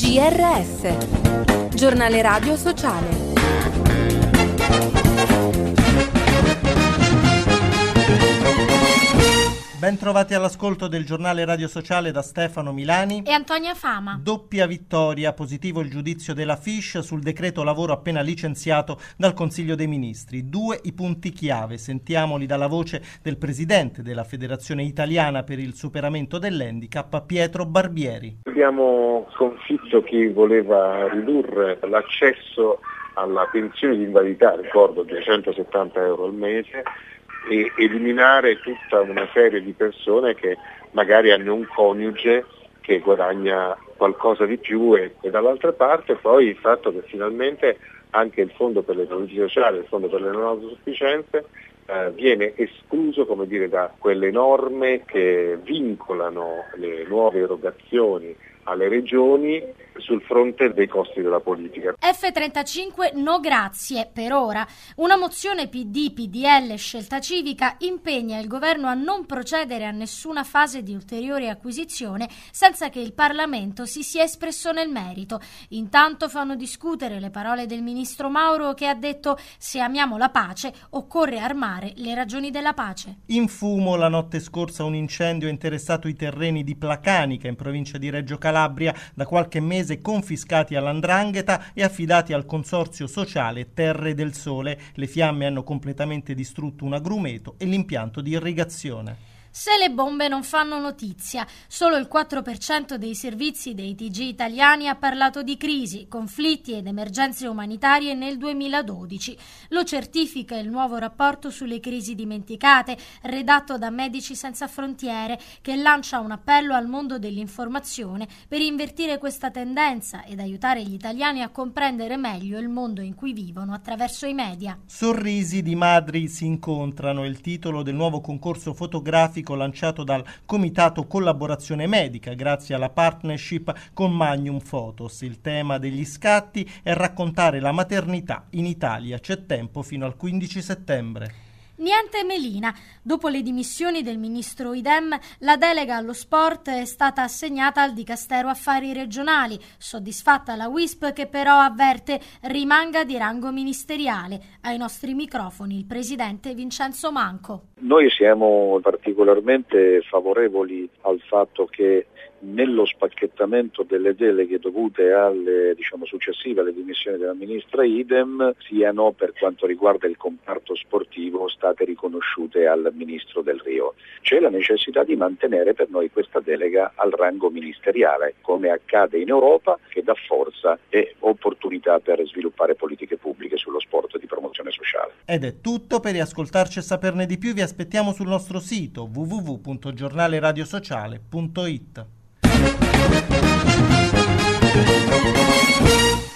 GRS, Giornale Radio Sociale. Ben trovati all'ascolto del Giornale Radio Sociale da Stefano Milani e Antonia Fama. Doppia vittoria, positivo il giudizio della Fish sul decreto lavoro appena licenziato dal Consiglio dei Ministri. 2 i punti chiave, sentiamoli dalla voce del presidente della Federazione Italiana per il Superamento dell'Handicap, Pietro Barbieri. Abbiamo sconfitto chi voleva ridurre l'accesso alla pensione di invalidità, ricordo 270 euro al mese, e eliminare tutta una serie di persone che magari hanno un coniuge che guadagna qualcosa di più e dall'altra parte poi il fatto che finalmente anche il Fondo per le politiche sociali, il Fondo per le non autosufficienze viene escluso, come dire, da quelle norme che vincolano le nuove erogazioni alle regioni sul fronte dei costi della politica. F35 no grazie per ora. Una mozione PD, PDL, Scelta Civica impegna il governo a non procedere a nessuna fase di ulteriore acquisizione senza che il Parlamento si sia espresso nel merito. Intanto fanno discutere le parole del ministro Mauro che ha detto: se amiamo la pace occorre armare le ragioni della pace. In fumo la notte scorsa un incendio ha interessato i terreni di Placanica in provincia di Reggio Calabria, da qualche mese confiscati all''ndrangheta e affidati al consorzio sociale Terre del Sole. Le fiamme hanno completamente distrutto un agrumeto e l'impianto di irrigazione. Se le bombe non fanno notizia, solo il 4% dei servizi dei TG italiani ha parlato di crisi, conflitti ed emergenze umanitarie nel 2012. Lo certifica il nuovo rapporto sulle crisi dimenticate, redatto da Medici Senza Frontiere, che lancia un appello al mondo dell'informazione per invertire questa tendenza ed aiutare gli italiani a comprendere meglio il mondo in cui vivono attraverso i media. Sorrisi di madri si incontrano, il titolo del nuovo concorso fotografico lanciato dal Comitato Collaborazione Medica grazie alla partnership con Magnum Photos. Il tema degli scatti è raccontare la maternità in Italia. C'è tempo fino al 15 settembre. Niente melina. Dopo le dimissioni del ministro Idem, la delega allo sport è stata assegnata al Dicastero Affari Regionali. Soddisfatta la WISP, che però avverte rimanga di rango ministeriale. Ai nostri microfoni il presidente Vincenzo Manco. Noi siamo particolarmente favorevoli al fatto che nello spacchettamento delle deleghe dovute alle successive alle dimissioni della ministra Idem siano, per quanto riguarda il comparto sportivo, state riconosciute al ministro Del Rio. C'è la necessità di mantenere per noi questa delega al rango ministeriale, come accade in Europa, che dà forza e opportunità per sviluppare politiche pubbliche sullo sport di promozione sociale. Ed è tutto. Per riascoltarci e saperne di più vi aspettiamo sul nostro sito www.giornaleradiosociale.it.